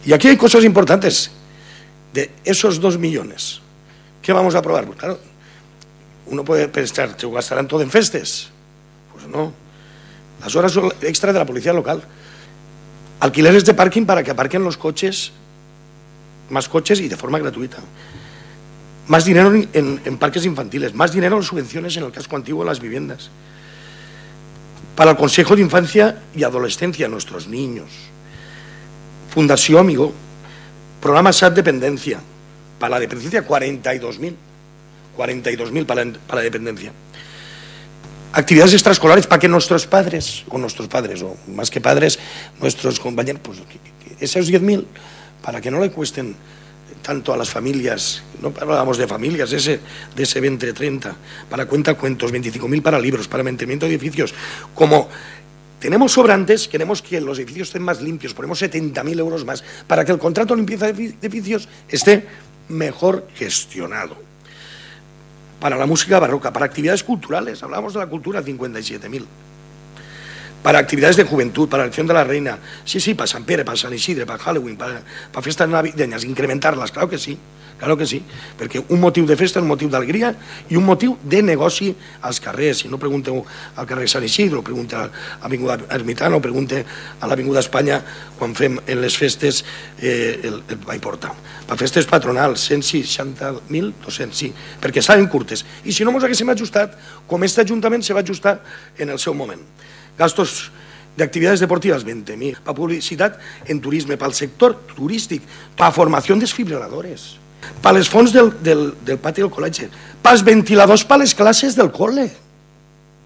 Y aquí hay cosas importantes. De esos 2 millones, ¿qué vamos a aprobar? Pues claro, uno puede pensar, ¿se gastarán todo en festes? Pues no. Las horas extra de la policía local. Alquileres de parking para que aparquen los coches, más coches y de forma gratuita. Más dinero en parques infantiles, más dinero en subvenciones en el casco antiguo de las viviendas. Para el Consejo de Infancia y Adolescencia, nuestros niños. Fundació Amigo, programa SAT Dependencia. Para la dependencia, 42.000. 42.000 para la dependencia. Actividades extraescolares para que nuestros padres, o más que padres, nuestros compañeros, pues esos 10.000, para que no le cuesten tanto a las familias, no hablábamos de familias, de ese 20-30, para cuentos, 25.000 para libros, para mantenimiento de edificios. Como tenemos sobrantes, queremos que los edificios estén más limpios, ponemos 70.000 euros más, para que el contrato de limpieza de edificios esté mejor gestionado. Para la música barroca, para actividades culturales, hablábamos de la cultura, 57.000. Para actividades de juventud, para la elección de la reina, sí, para Sant Pere, para Sant Isidre, para Halloween, para festes navideñas, incrementar-les, claro que sí, perquè un motiu de festa és un motiu d'alegria i un motiu de negoci als carrers. Si no, pregunteu al carrer Sant Isidre, pregunta a l'Avinguda Ermitana, o pregunta a l'Avinguda Espanya quan fem en les festes el Vallporta. Per festes patronals, 160.200, sí, perquè estaven curtes. I si no ens haguéssim ajustat, com este Ajuntament se va ajustar en el seu moment. Gastos de actividades deportivas, 20.000. Para publicidad en turisme, para el sector turístic, para formació de desfibriladores, para els fons del pati del col·legi, para els ventiladors per les classes del col·le.